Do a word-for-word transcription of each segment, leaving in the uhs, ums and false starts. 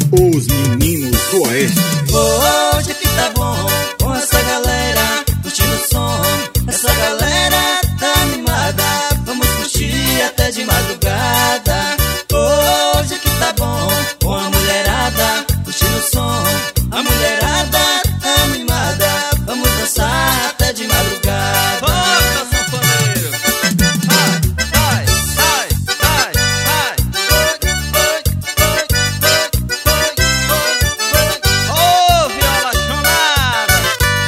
Os Meninos do Oeste. Hoje que tá bom com essa galera curtindo o som. Essa galera tá animada, vamos curtir até de madrugada. Hoje que tá bom com a mulherada curtindo o som. A mulherada tá animada, vamos dançar até de madrugada. Bora, sanfoneiro! Vai, vai, vai, vai, vai. Oi, oi, oi, oi, oi, oi. Ô, viola chonada!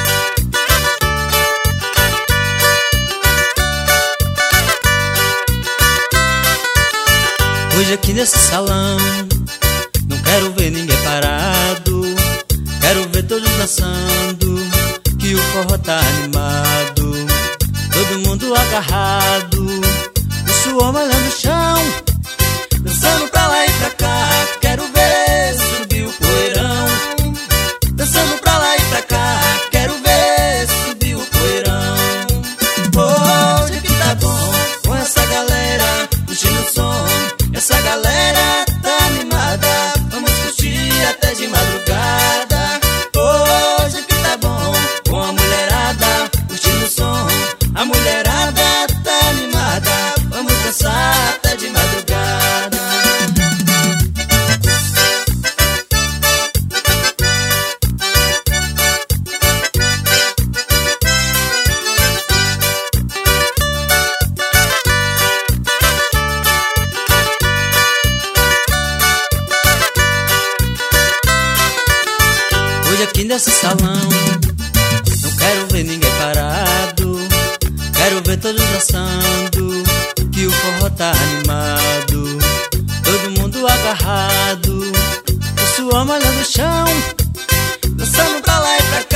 Hoje aqui nesse salão não quero ver ninguém parado, quero ver todos dançando, que o forró tá animado. Todo mundo agarrado, o suor molhando o chão, dançando pra lá e pra cá. Quero ver subir o poeirão, dançando pra lá e pra cá. Quero ver subir o poeirão. Hoje que tá bom com essa galera curtindo o som. Essa galera tá animada, vamos curtir até de madrugada. Hoje que tá bom com a mulherada curtindo o som. A mulherada tá animada, vamos dançar até de madrugada. Hoje aqui nesse salão não quero ver ninguém parado, quero ver todos dançando, que o forró tá animado. Todo mundo agarrado, o suor molhando o chão, dançando pra lá e pra cá.